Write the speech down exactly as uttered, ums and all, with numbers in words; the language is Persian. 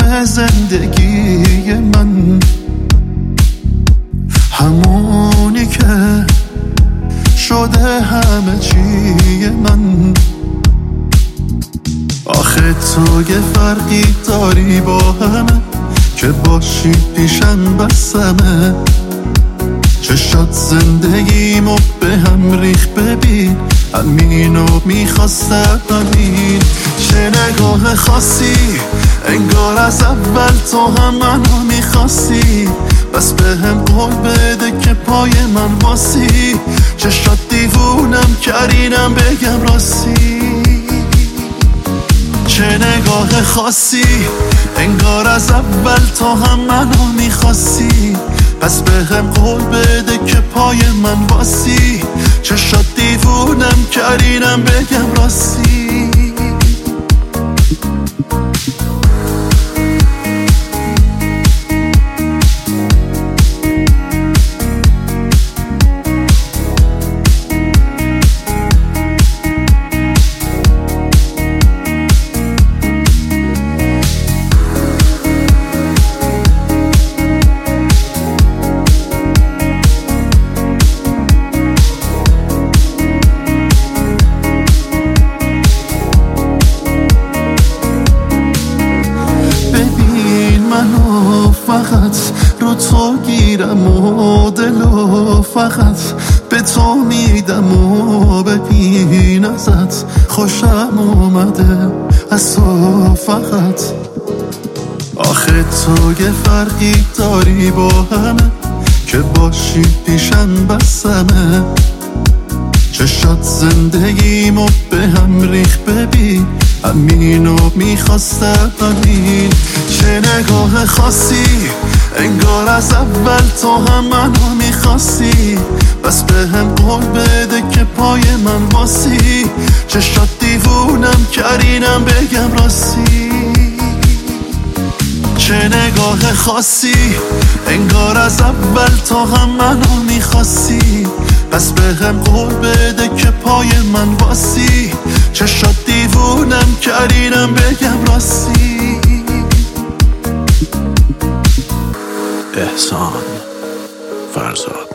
زندگی من، همونی که شده همه چی من. آخه تو یه فرقی داری با همه، که باشی پیشم بسمه. چشات زندگیمو به هم ریخ، ببین همینو میخواستم همین. چه نگاه خاصی، انگار از اول تو هم منو میخواستی. بس به هم قول بده که پای من واسی. چشات دیوونم کردینم بگم راستی. چه نگاه خاصی، انگار از اول تو هم منو میخواستی. پس به هم قول بده که پای من واسی. چشات دیوونم کردینم بگم راستی. فقط رو تو گیرم و دلو فقط به تو میدم و ببین ازت خوشم اومده از تو فقط. آخه تو یه فرقی داری با همه، که باشی پیشم بسمه. چشات زندگیمو به هم ریخ، ببین همینو میخواستم همین. چه نگاه خاصی، انگار از اول تو هم منو میخواستی. بس به هم قول بده که پای من واسی. چشات دیوونم کردینم بگم راستی. چه نگاه خاصی، انگار از اول تو هم منو میخواستی. پس به هم قول بده که پای من واسی. چشات دیوونم کردینم بگم راستی. احسان فرزاد.